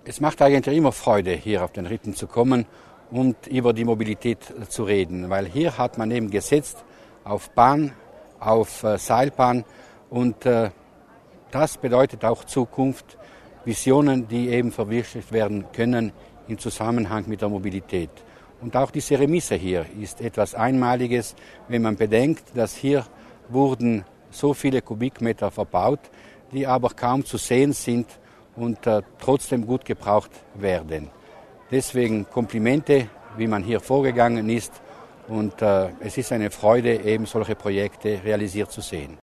Es macht eigentlich immer Freude, hier auf den Ritten zu kommen und über die Mobilität zu reden, weil hier hat man eben gesetzt auf Bahn, auf Seilbahn und das bedeutet auch Zukunft, Visionen, die eben verwirklicht werden können im Zusammenhang mit der Mobilität. Und auch diese Remise hier ist etwas Einmaliges, wenn man bedenkt, dass hier wurden so viele Kubikmeter verbaut, die aber kaum zu sehen sind und trotzdem gut gebraucht werden. Deswegen Komplimente, wie man hier vorgegangen ist und es ist eine Freude, eben solche Projekte realisiert zu sehen.